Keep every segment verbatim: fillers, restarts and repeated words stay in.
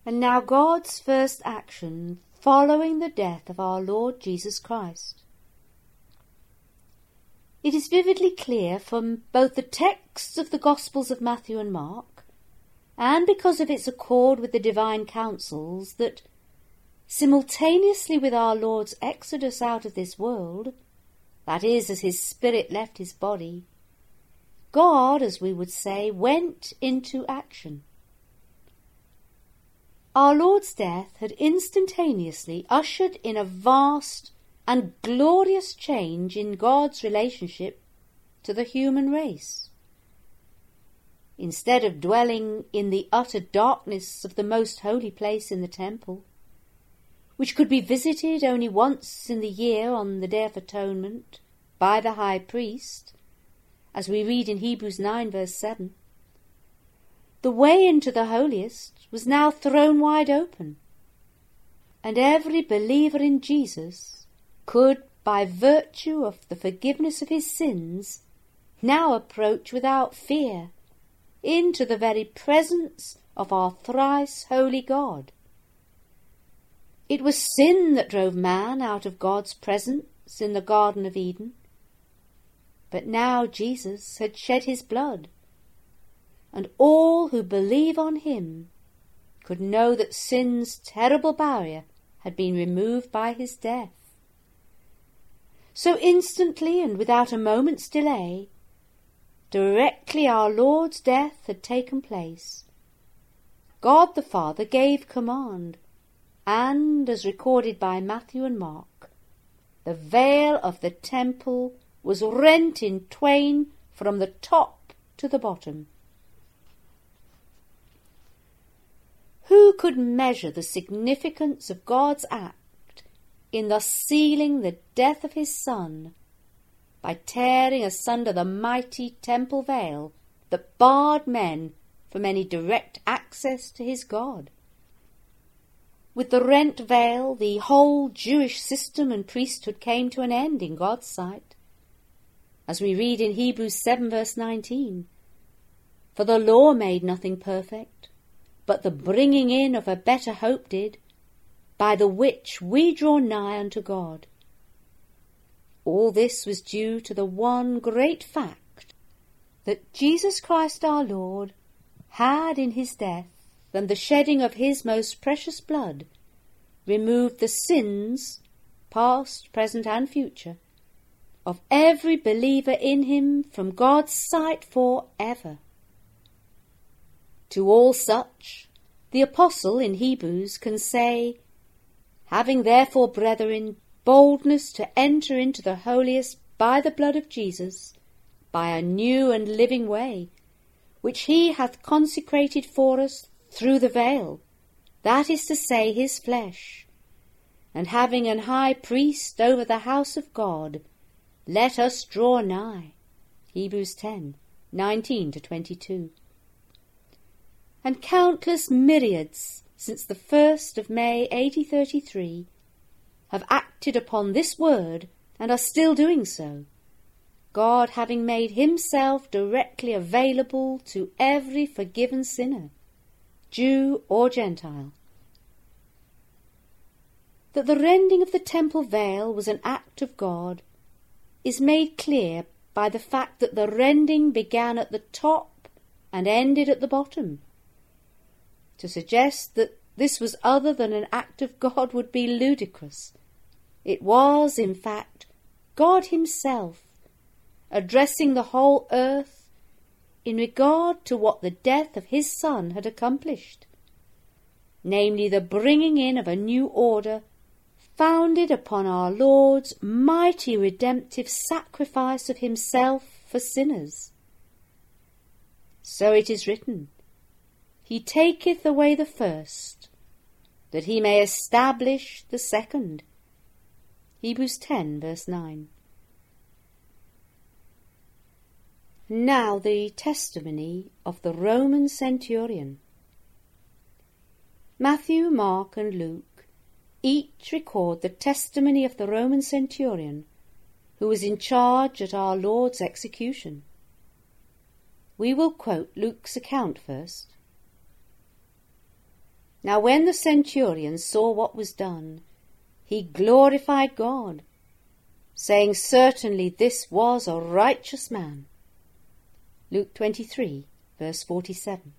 And now God's first action following the death of our Lord Jesus Christ. It is vividly clear from both the texts of the Gospels of Matthew and Mark, and because of its accord with the divine counsels, that simultaneously with our Lord's exodus out of this world, that is, as his spirit left his body, God, as we would say, went into action. Our Lord's death had instantaneously ushered in a vast and glorious change in God's relationship to the human race. Instead of dwelling in the utter darkness of the most holy place in the temple, which could be visited only once in the year on the Day of Atonement by the high priest, as we read in Hebrews nine verse seven, the way into the holiest was now thrown wide open, and every believer in Jesus could, by virtue of the forgiveness of his sins, now approach without fear into the very presence of our thrice holy God. It was sin that drove man out of God's presence in the Garden of Eden, but now Jesus had shed his blood, and all who believe on him could know that sin's terrible barrier had been removed by his death. So instantly and without a moment's delay, directly our Lord's death had taken place, God the Father gave command, and, as recorded by Matthew and Mark, the veil of the temple was rent in twain from the top to the bottom. Who could measure the significance of God's act in thus sealing the death of his Son by tearing asunder the mighty temple veil that barred men from any direct access to his God? With the rent veil, the whole Jewish system and priesthood came to an end in God's sight, as we read in Hebrews seven verse nineteen, "For the law made nothing perfect, but the bringing in of a better hope did, by the which we draw nigh unto God." All this was due to the one great fact that Jesus Christ our Lord had in his death and the shedding of his most precious blood removed the sins, past, present, and future, of every believer in him from God's sight for ever. To all such, the Apostle in Hebrews can say, "Having therefore, brethren, boldness to enter into the holiest by the blood of Jesus, by a new and living way, which he hath consecrated for us through the veil, that is to say, his flesh. And having an high priest over the house of God, let us draw nigh." Hebrews ten, nineteen to twenty-two. And countless myriads since the first of May eighteen thirty-three have acted upon this word and are still doing so, God having made himself directly available to every forgiven sinner, Jew or Gentile. That the rending of the temple veil was an act of God is made clear by the fact that the rending began at the top and ended at the bottom. To suggest that this was other than an act of God would be ludicrous. It was, in fact, God himself addressing the whole earth in regard to what the death of his Son had accomplished, namely the bringing in of a new order founded upon our Lord's mighty redemptive sacrifice of himself for sinners. So it is written, "He taketh away the first, that he may establish the second." Hebrews ten verse nine. Now the testimony of the Roman centurion. Matthew, Mark, and Luke each record the testimony of the Roman centurion who was in charge at our Lord's execution. We will quote Luke's account first. Now when the centurion saw what was done, he glorified God, saying, Certainly this was a righteous man. Luke twenty-three, verse forty-seven.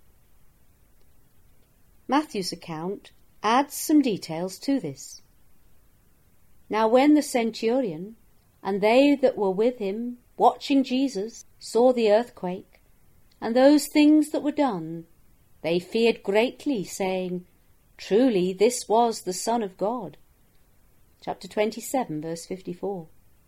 Matthew's account adds some details to this. Now when the centurion and they that were with him, watching Jesus, saw the earthquake, and those things that were done, they feared greatly, saying, Truly this was the Son of God. Chapter twenty-seven, verse fifty-four.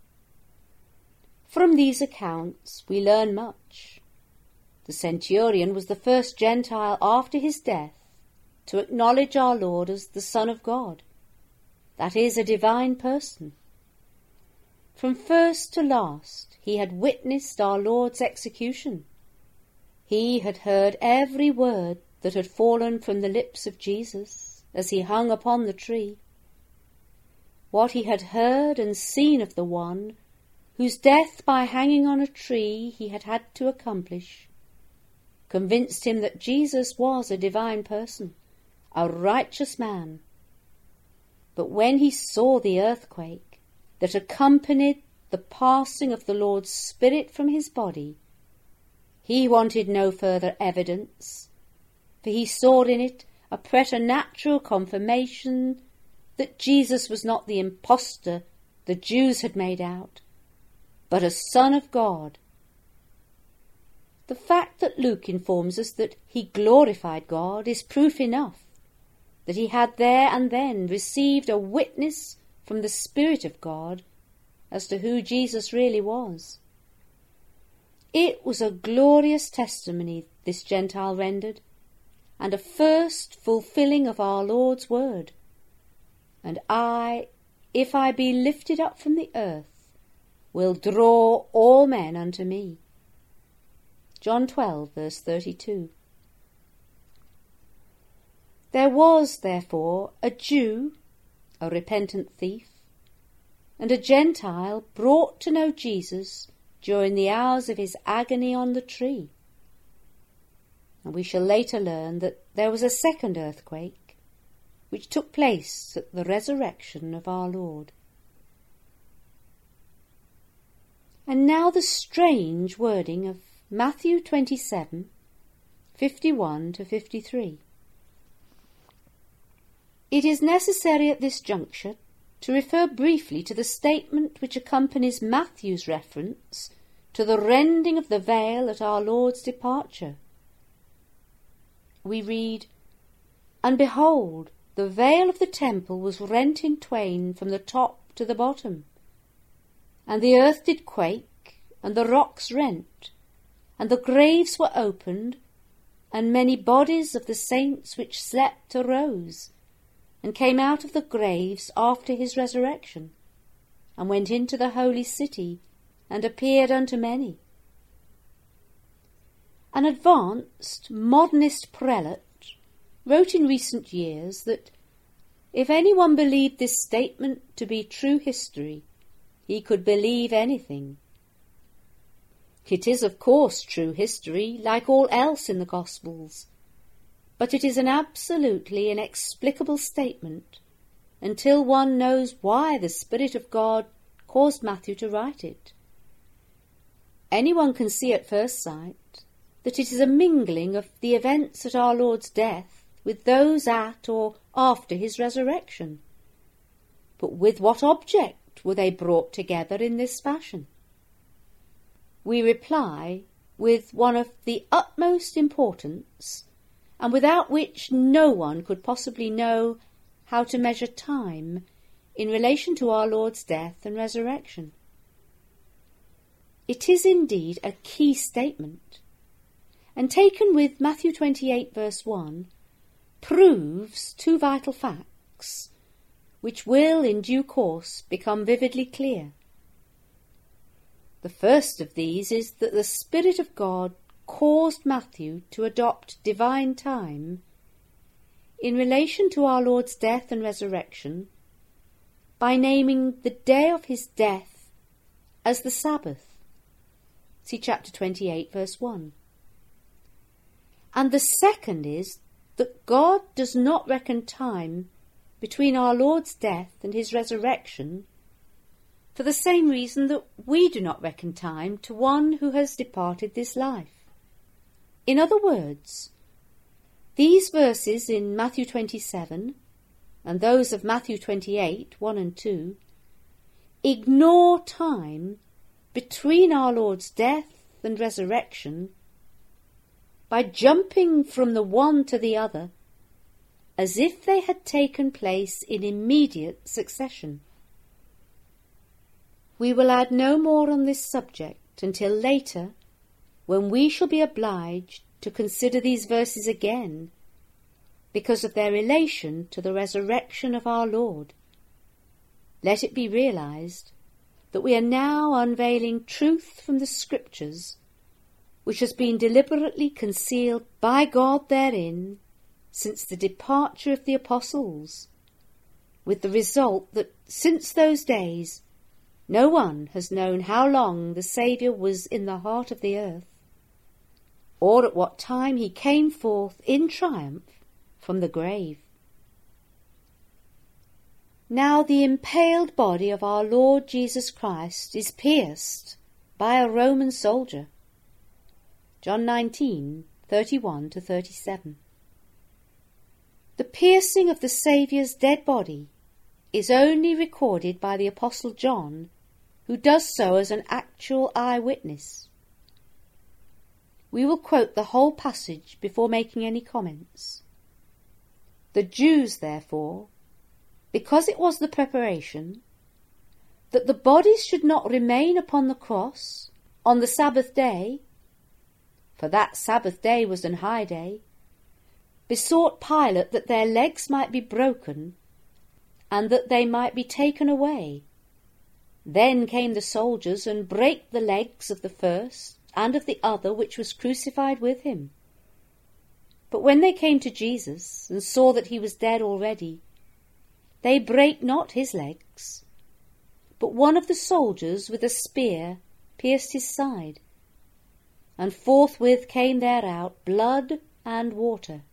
From these accounts we learn much. The centurion was the first Gentile after his death to acknowledge our Lord as the Son of God, that is, a divine person. From first to last he had witnessed our Lord's execution. He had heard every word that had fallen from the lips of Jesus as he hung upon the tree. What he had heard and seen of the one whose death by hanging on a tree he had had to accomplish convinced him that Jesus was a divine person, a righteous man. But when he saw the earthquake that accompanied the passing of the Lord's Spirit from his body, he wanted no further evidence, for he saw in it a preternatural confirmation that Jesus was not the impostor the Jews had made out, but a Son of God. The fact that Luke informs us that he glorified God is proof enough that he had there and then received a witness from the Spirit of God as to who Jesus really was. It was a glorious testimony this Gentile rendered, and a first fulfilling of our Lord's word. And I, if I be lifted up from the earth, will draw all men unto me. John twelve, verse thirty-two. There was, therefore, a Jew, a repentant thief, and a Gentile brought to know Jesus during the hours of his agony on the tree. And we shall later learn that there was a second earthquake, which took place at the resurrection of our Lord. And now the strange wording of Matthew twenty-seven, fifty-one to fifty-three. It is necessary at this juncture to refer briefly to the statement which accompanies Matthew's reference to the rending of the veil at our Lord's departure. We read, And behold, the veil of the temple was rent in twain from the top to the bottom, and the earth did quake, and the rocks rent, and the graves were opened, and many bodies of the saints which slept arose, and came out of the graves after his resurrection, and went into the holy city, and appeared unto many. An advanced modernist prelate wrote in recent years that if anyone believed this statement to be true history, he could believe anything. It is, of course, true history, like all else in the Gospels, but it is an absolutely inexplicable statement until one knows why the Spirit of God caused Matthew to write it. Anyone can see at first sight that it is a mingling of the events at our Lord's death with those at or after his resurrection. But with what object were they brought together in this fashion? We reply with one of the utmost importance, and without which no one could possibly know how to measure time in relation to our Lord's death and resurrection. It is indeed a key statement, and taken with Matthew twenty-eight verse one, proves two vital facts, which will in due course become vividly clear. The first of these is that the Spirit of God caused Matthew to adopt divine time in relation to our Lord's death and resurrection by naming the day of his death as the Sabbath. See chapter twenty-eight, verse one. And the second is that God does not reckon time between our Lord's death and his resurrection for the same reason that we do not reckon time to one who has departed this life. In other words, these verses in Matthew twenty-seven and those of Matthew twenty-eight, one and two, ignore time between our Lord's death and resurrection by jumping from the one to the other as if they had taken place in immediate succession. We will add no more on this subject until later, when we shall be obliged to consider these verses again because of their relation to the resurrection of our Lord. Let it be realized that we are now unveiling truth from the Scriptures, which has been deliberately concealed by God therein since the departure of the apostles, with the result that since those days no one has known how long the Saviour was in the heart of the earth, or at what time he came forth in triumph from the grave. Now the impaled body of our Lord Jesus Christ is pierced by a Roman soldier. John nineteen, thirty-one to thirty-seven. The piercing of the Saviour's dead body is only recorded by the Apostle John, who does so as an actual eyewitness. We will quote the whole passage before making any comments. The Jews, therefore, because it was the preparation, that the bodies should not remain upon the cross on the Sabbath day, for that Sabbath day was an high day, besought Pilate that their legs might be broken, and that they might be taken away. Then came the soldiers, and brake the legs of the first, and of the other which was crucified with him. But when they came to Jesus, and saw that he was dead already, they brake not his legs, but one of the soldiers with a spear pierced his side, and forthwith came there out blood and water.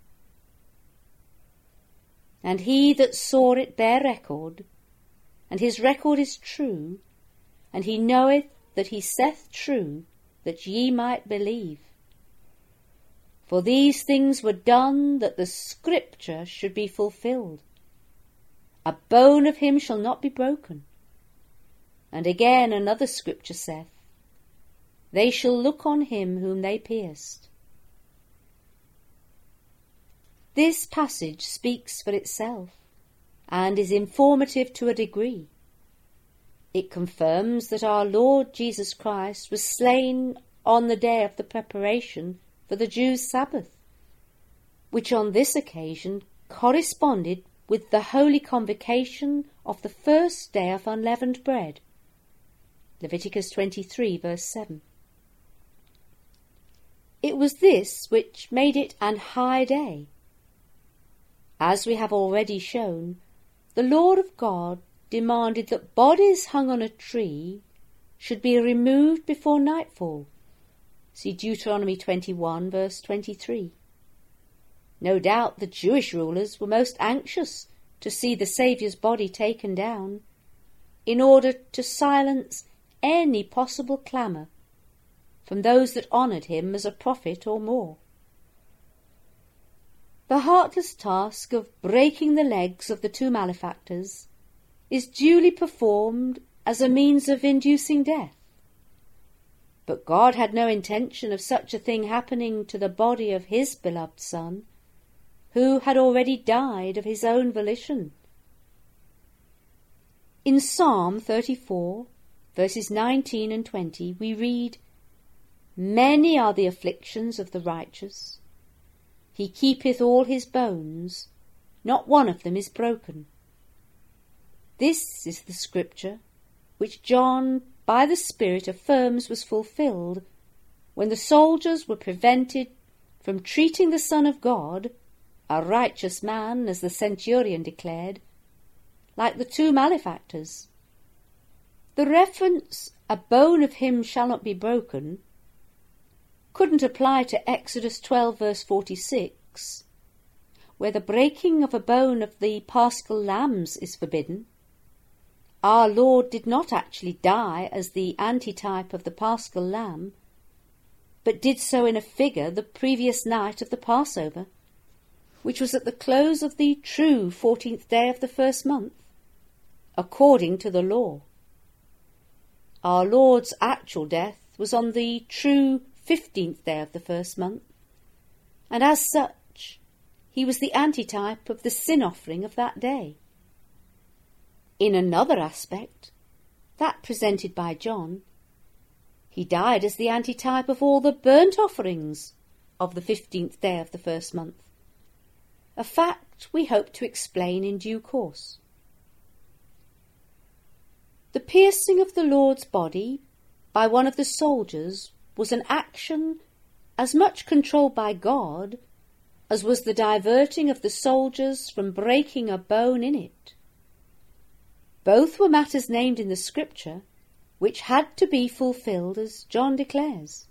And he that saw it bare record, and his record is true, and he knoweth that he saith true, that ye might believe. For these things were done, that the Scripture should be fulfilled. A bone of him shall not be broken. And again another Scripture saith, They shall look on him whom they pierced. This passage speaks for itself, and is informative to a degree. It confirms that our Lord Jesus Christ was slain on the day of the preparation for the Jews' Sabbath, which on this occasion corresponded with the holy convocation of the first day of unleavened bread. Leviticus twenty-three, verse seven. It was this which made it an high day. As we have already shown, the Lord of God demanded that bodies hung on a tree should be removed before nightfall. See Deuteronomy twenty-one, verse twenty-three. No doubt the Jewish rulers were most anxious to see the Saviour's body taken down, in order to silence any possible clamour from those that honoured him as a prophet or more. The heartless task of breaking the legs of the two malefactors is duly performed as a means of inducing death. But God had no intention of such a thing happening to the body of his beloved Son, who had already died of his own volition. In Psalm thirty-four, verses nineteen and twenty, we read, Many are the afflictions of the righteous. He keepeth all his bones, not one of them is broken. This is the Scripture which John by the Spirit affirms was fulfilled when the soldiers were prevented from treating the Son of God, a righteous man, as the centurion declared, like the two malefactors. The reference, a bone of him shall not be broken, couldn't apply to Exodus twelve, verse forty-six, where the breaking of a bone of the paschal lambs is forbidden, our Lord did not actually die as the antitype of the paschal lamb, but did so in a figure the previous night of the Passover, which was at the close of the true fourteenth day of the first month, according to the law. Our Lord's actual death was on the true fifteenth day of the first month, and as such he was the antitype of the sin offering of that day. In another aspect, that presented by John, he died as the antitype of all the burnt offerings of the fifteenth day of the first month, a fact we hope to explain in due course. The piercing of the Lord's body by one of the soldiers was an action as much controlled by God as was the diverting of the soldiers from breaking a bone in it. Both were matters named in the Scripture which had to be fulfilled, as John declares.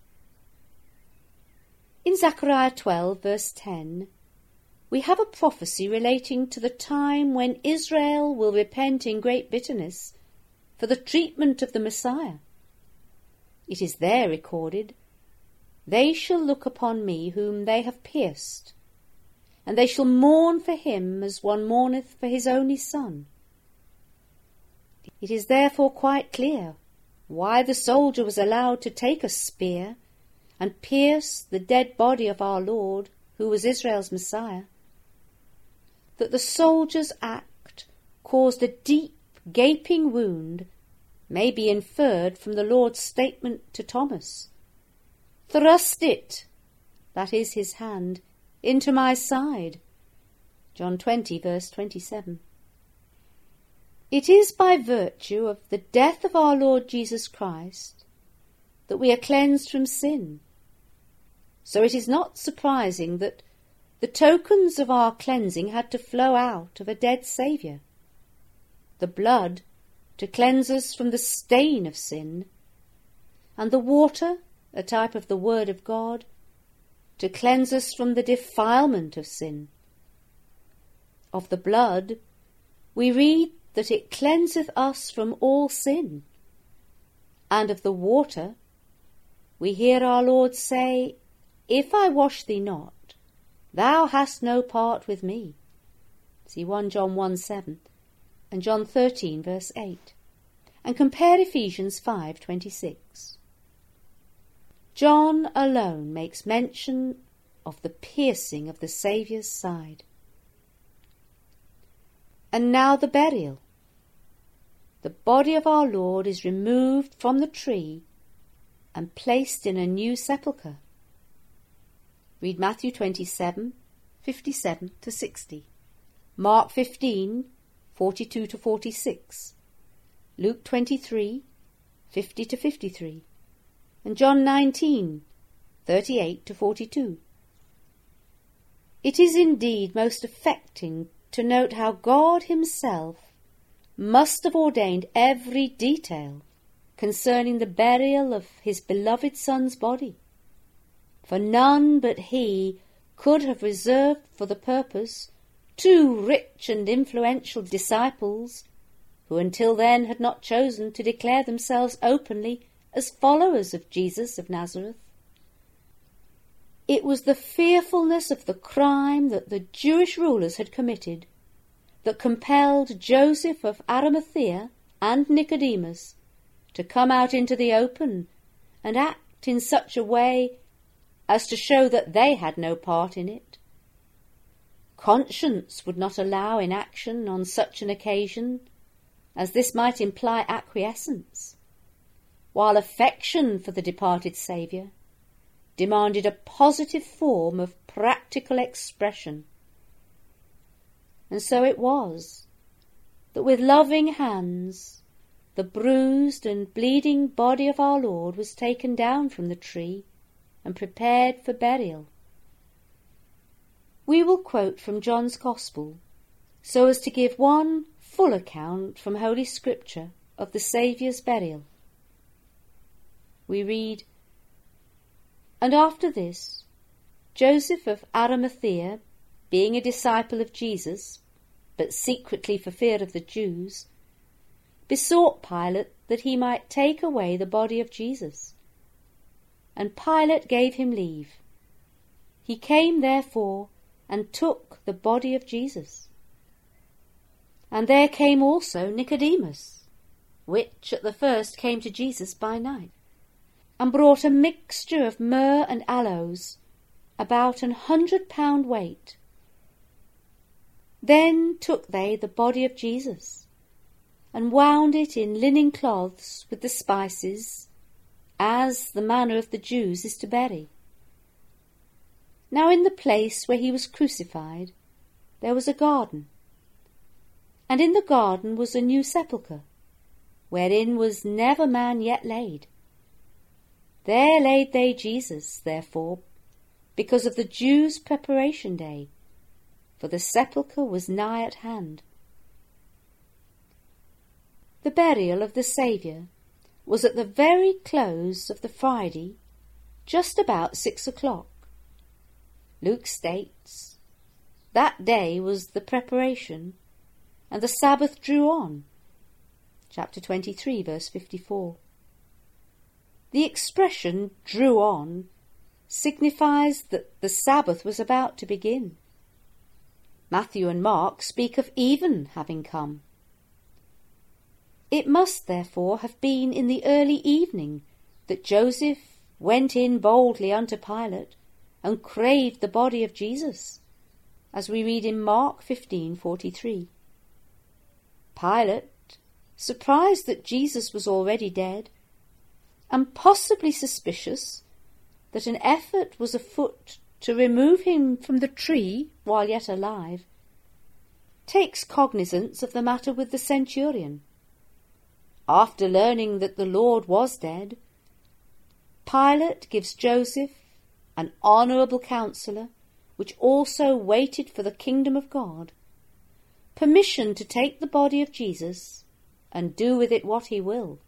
In Zechariah twelve, verse ten, we have a prophecy relating to the time when Israel will repent in great bitterness for the treatment of the Messiah. It is there recorded, "They shall look upon me whom they have pierced, and they shall mourn for him as one mourneth for his only son." It is therefore quite clear why the soldier was allowed to take a spear and pierce the dead body of our Lord, who was Israel's Messiah. That the soldier's act caused a deep, gaping wound may be inferred from the Lord's statement to Thomas, "Thrust it," that is his hand, "into my side." John twenty, verse twenty-seven. It is by virtue of the death of our Lord Jesus Christ that we are cleansed from sin. So it is not surprising that the tokens of our cleansing had to flow out of a dead Saviour. The blood to cleanse us from the stain of sin, and the water, a type of the Word of God, to cleanse us from the defilement of sin. Of the blood we read that it cleanseth us from all sin, and of the water we hear our Lord say, "If I wash thee not, thou hast no part with me." See First John one seven and John thirteen verse eight, and compare Ephesians five twenty-six. John alone makes mention of the piercing of the Saviour's side. And now the burial. The body of our Lord is removed from the tree and placed in a new sepulchre. Read Matthew twenty-seven, fifty-seven to sixty, Mark fifteen, forty-two to forty-six, Luke twenty-three, fifty to fifty-three, and John nineteen, thirty-eight to forty-two. It is indeed most affecting to note how God himself must have ordained every detail concerning the burial of his beloved Son's body, for none but he could have reserved for the purpose two rich and influential disciples who until then had not chosen to declare themselves openly as followers of Jesus of Nazareth. It was the fearfulness of the crime that the Jewish rulers had committed that compelled Joseph of Arimathea and Nicodemus to come out into the open and act in such a way as to show that they had no part in it. Conscience would not allow inaction on such an occasion, as this might imply acquiescence, while affection for the departed Saviour demanded a positive form of practical expression. And so it was that with loving hands the bruised and bleeding body of our Lord was taken down from the tree and prepared for burial. We will quote from John's Gospel so as to give one full account from Holy Scripture of the Saviour's burial. We read, "And after this, Joseph of Arimathea, being a disciple of Jesus, but secretly for fear of the Jews, besought Pilate that he might take away the body of Jesus. And Pilate gave him leave. He came therefore and took the body of Jesus. And there came also Nicodemus, which at the first came to Jesus by night, and brought a mixture of myrrh and aloes, about an hundred pound weight. Then took they the body of Jesus, and wound it in linen cloths with the spices, as the manner of the Jews is to bury. Now in the place where he was crucified there was a garden, and in the garden was a new sepulchre, wherein was never man yet laid. There laid they Jesus, therefore, because of the Jews' preparation day, for the sepulchre was nigh at hand. The burial of the Saviour was at the very close of the Friday, just about six o'clock. Luke states, that day was the preparation, and the Sabbath drew on. Chapter twenty-three, verse fifty-four. The expression drew on signifies that the Sabbath was about to begin. Matthew and Mark speak of even having come. It must therefore have been in the early evening that Joseph went in boldly unto Pilate and craved the body of Jesus, as we read in Mark fifteen forty-three. Pilate, surprised that Jesus was already dead, and possibly suspicious that an effort was afoot to remove him from the tree while yet alive, takes cognizance of the matter with the centurion. After learning that the Lord was dead, Pilate gives Joseph, an honourable counsellor, which also waited for the kingdom of God, permission to take the body of Jesus and do with it what he will.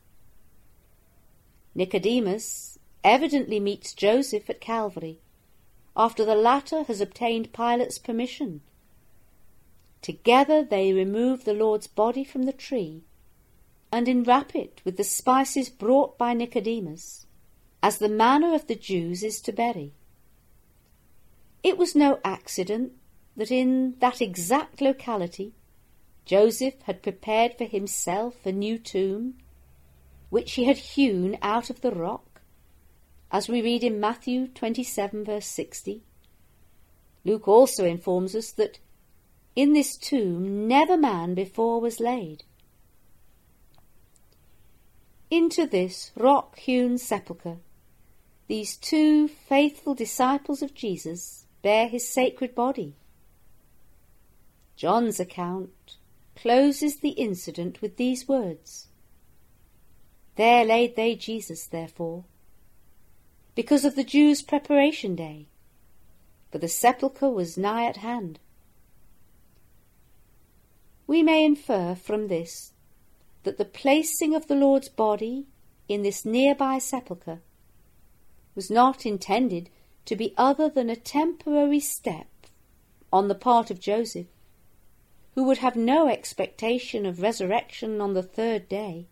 Nicodemus evidently meets Joseph at Calvary, after the latter has obtained Pilate's permission. Together they remove the Lord's body from the tree, and enwrap it with the spices brought by Nicodemus, as the manner of the Jews is to bury. It was no accident that in that exact locality Joseph had prepared for himself a new tomb, which he had hewn out of the rock, as we read in Matthew twenty-seven, verse sixty. Luke also informs us that in this tomb never man before was laid. Into this rock-hewn sepulchre these two faithful disciples of Jesus bear his sacred body. John's account closes the incident with these words, There laid they Jesus, therefore, because of the Jews' preparation day, for the sepulchre was nigh at hand. We may infer from this that the placing of the Lord's body in this nearby sepulchre was not intended to be other than a temporary step on the part of Joseph, who would have no expectation of resurrection on the third day.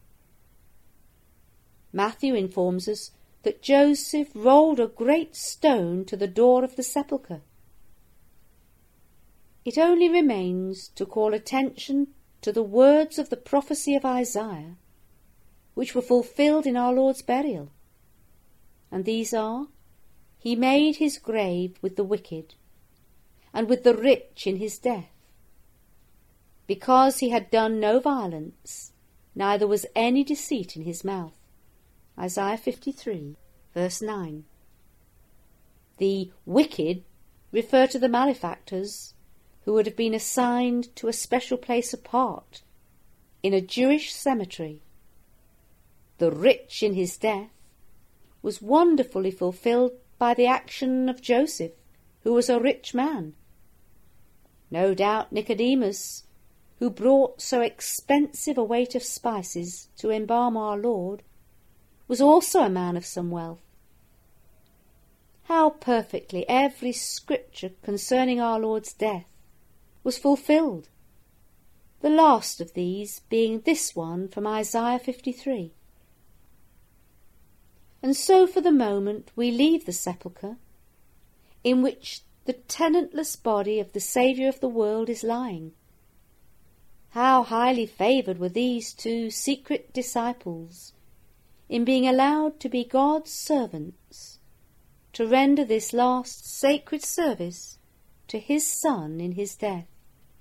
Matthew informs us that Joseph rolled a great stone to the door of the sepulchre. It only remains to call attention to the words of the prophecy of Isaiah, which were fulfilled in our Lord's burial. And these are, He made his grave with the wicked, and with the rich in his death, because he had done no violence, neither was any deceit in his mouth. Isaiah fifty-three, verse nine. The wicked refer to the malefactors who would have been assigned to a special place apart in a Jewish cemetery. The rich in his death was wonderfully fulfilled by the action of Joseph, who was a rich man. No doubt Nicodemus, who brought so expensive a weight of spices to embalm our Lord, was also a man of some wealth. how perfectly every scripture concerning our Lord's death was fulfilled, the last of these being this one from Isaiah fifty-three. And so for the moment we leave the sepulchre, in which the tenantless body of the Saviour of the world is lying. How highly favoured were these two secret disciples in being allowed to be God's servants, to render this last sacred service to his Son in his death.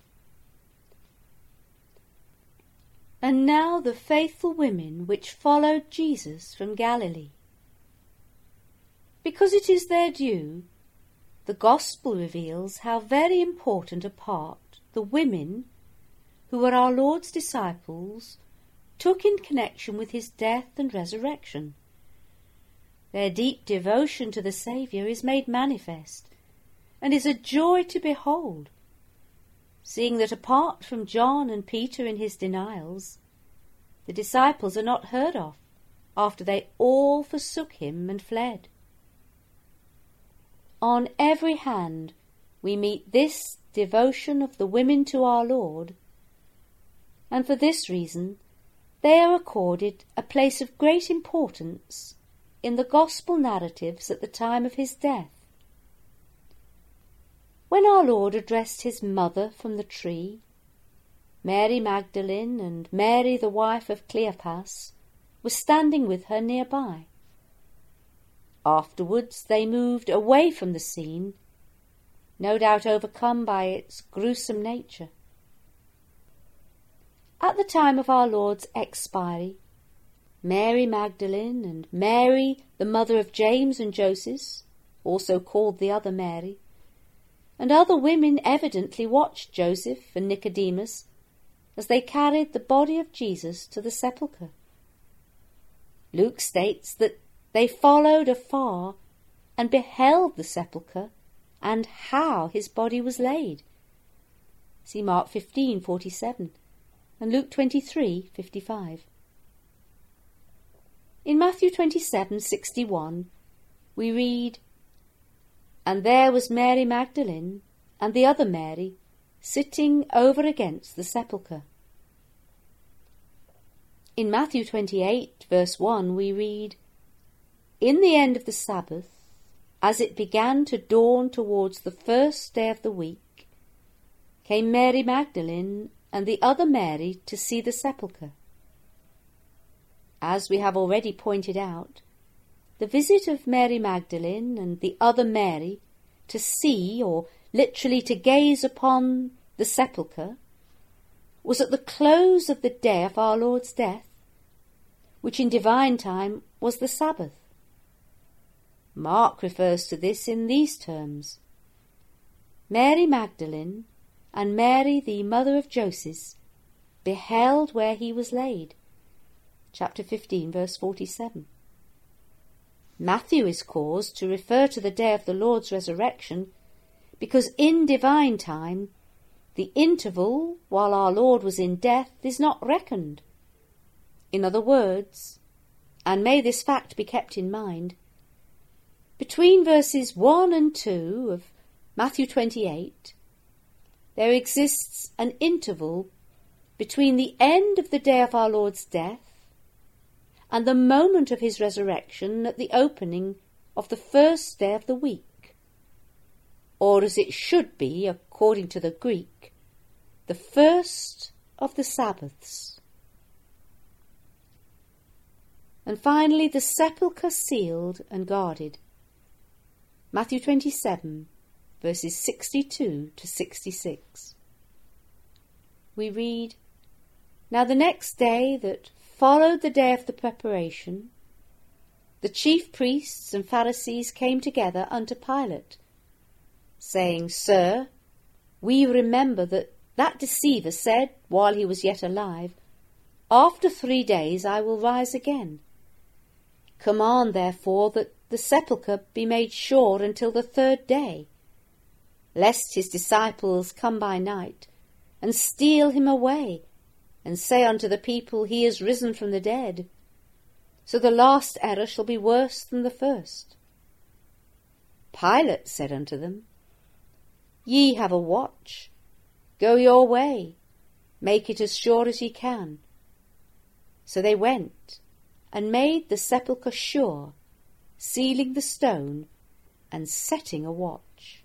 And now the faithful women which followed Jesus from Galilee. Because it is their due, the Gospel reveals how very important a part the women, who were our Lord's disciples, took in connection with his death and resurrection. Their deep devotion to the Saviour is made manifest, and is a joy to behold, seeing that apart from John and Peter in his denials, the disciples are not heard of after they all forsook him and fled. On every hand we meet this devotion of the women to our Lord, and for this reason they are accorded a place of great importance in the Gospel narratives at the time of his death. When our Lord addressed his mother from the tree, Mary Magdalene and Mary the wife of Cleopas were standing with her nearby. Afterwards they moved away from the scene, no doubt overcome by its gruesome nature. At the time of our Lord's expiry, Mary Magdalene and Mary, the mother of James and Joseph, also called the other Mary, and other women evidently watched Joseph and Nicodemus as they carried the body of Jesus to the sepulchre. Luke states that they followed afar and beheld the sepulchre and how his body was laid. See Mark fifteen forty-seven and Luke twenty-three fifty-five. In Matthew twenty-seven sixty-one we read, "And there was Mary Magdalene and the other Mary sitting over against the sepulchre." In Matthew twenty-eight verse one we read, "In the end of the Sabbath, as it began to dawn towards the first day of the week, came Mary Magdalene and the other Mary to see the sepulchre." As we have already pointed out, the visit of Mary Magdalene and the other Mary to see, or literally to gaze upon, the sepulchre was at the close of the day of our Lord's death, which in divine time was the Sabbath. Mark refers to this in these terms: "Mary Magdalene and Mary the mother of Joseph beheld where he was laid." Chapter fifteen verse forty-seven. Matthew is caused to refer to the day of the Lord's resurrection because in divine time the interval while our Lord was in death is not reckoned. In other words, and may this fact be kept in mind, between verses one and two of Matthew twenty-eight there exists an interval between the end of the day of our Lord's death and the moment of his resurrection at the opening of the first day of the week, or as it should be according to the Greek, the first of the Sabbaths. And finally, the sepulchre sealed and guarded. Matthew twenty-seven, verses sixty-two to sixty-six. We read, "Now the next day that followed the day of the preparation, the chief priests and Pharisees came together unto Pilate, saying, Sir, we remember that that deceiver said, while he was yet alive, After three days I will rise again. Command, therefore, that the sepulchre be made sure until the third day, lest his disciples come by night, and steal him away, and say unto the people, He is risen from the dead. So the last error shall be worse than the first. Pilate said unto them, Ye have a watch, go your way, make it as sure as ye can. So they went, and made the sepulchre sure, sealing the stone, and setting a watch.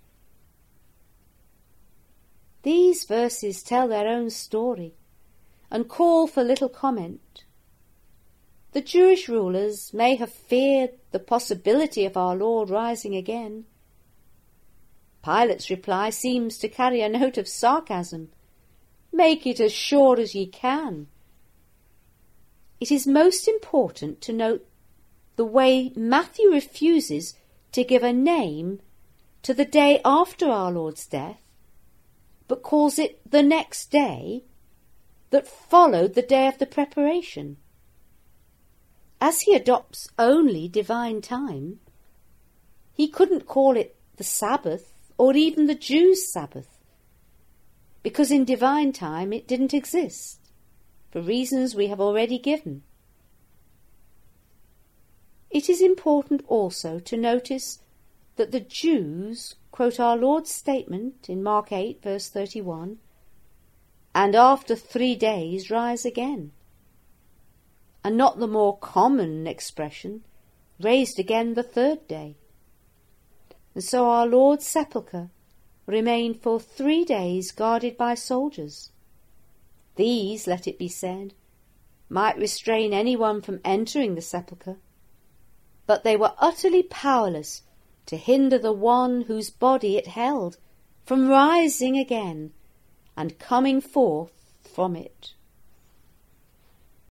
These verses tell their own story, and call for little comment. The Jewish rulers may have feared the possibility of our Lord rising again. Pilate's reply seems to carry a note of sarcasm. Make it as sure as ye can. It is most important to note the way Matthew refuses to give a name to the day after our Lord's death, but calls it the next day that followed the day of the preparation. As he adopts only divine time, he couldn't call it the Sabbath or even the Jews' Sabbath, because in divine time it didn't exist, for reasons we have already given. It is important also to notice that the Jews quote our Lord's statement in Mark eight, verse thirty-one, and after three days rise again, and not the more common expression, raised again the third day. And so our Lord's sepulchre remained for three days guarded by soldiers. These, let it be said, might restrain anyone from entering the sepulchre, but they were utterly powerless to hinder the one whose body it held from rising again and coming forth from it.